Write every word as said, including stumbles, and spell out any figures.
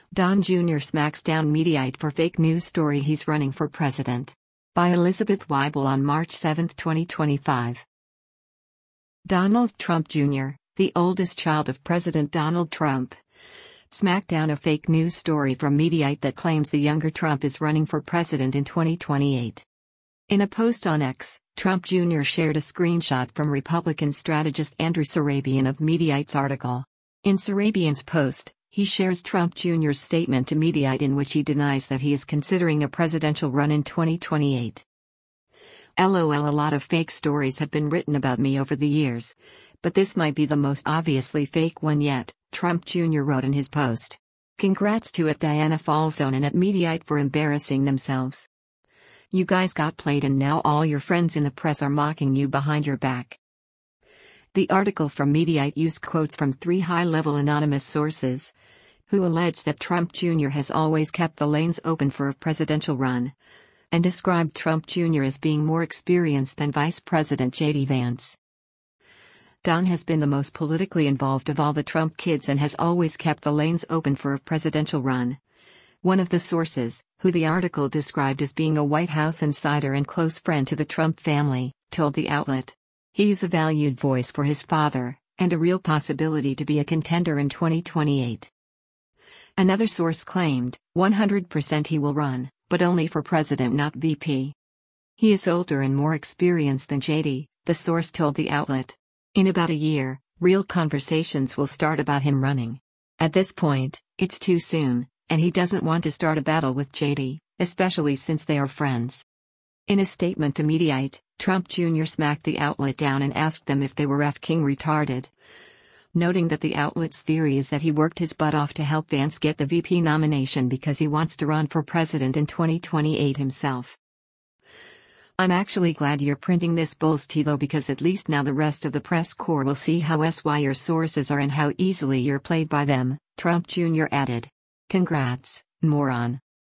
Don Junior smacks down Mediaite for fake news story he's running for president. By Elizabeth Weibel on March seventh, twenty twenty-five. Donald Trump Junior, the oldest child of President Donald Trump, smacked down a fake news story from Mediaite that claims the younger Trump is running for president in twenty twenty-eight. In a post on X, Trump Junior shared a screenshot from Republican strategist Andrew Surabian of Mediaite's article. In Surabian's post, he shares Trump Junior's statement to Mediaite in which he denies that he is considering a presidential run in twenty twenty-eight. LOL, a lot of fake stories have been written about me over the years, but this might be the most obviously fake one yet, Trump Junior wrote in his post. Congrats to at Diana Falzone and at Mediaite for embarrassing themselves. You guys got played and now all your friends in the press are mocking you behind your back. The article from Mediaite used quotes from three high-level anonymous sources, who allege that Trump Junior has always kept the lanes open for a presidential run, and described Trump Junior as being more experienced than Vice President J D Vance. Don has been the most politically involved of all the Trump kids and has always kept the lanes open for a presidential run. One of the sources, who the article described as being a White House insider and close friend to the Trump family, told the outlet, "He's a valued voice for his father, and a real possibility to be a contender in twenty twenty-eight. Another source claimed, one hundred percent he will run, but only for president, not V P. He is older and more experienced than J D, the source told the outlet. In about a year, real conversations will start about him running. At this point, it's too soon, and he doesn't want to start a battle with J D, especially since they are friends." In a statement to Mediaite, Trump Junior smacked the outlet down and asked them if they were f***ing retarded, noting that the outlet's theory is that he worked his butt off to help Vance get the V P nomination because he wants to run for president in twenty twenty-eight himself. "I'm actually glad you're printing this bull's tea though, because at least now the rest of the press corps will see how S Y your sources are and how easily you're played by them," Trump Junior added. "Congrats, moron."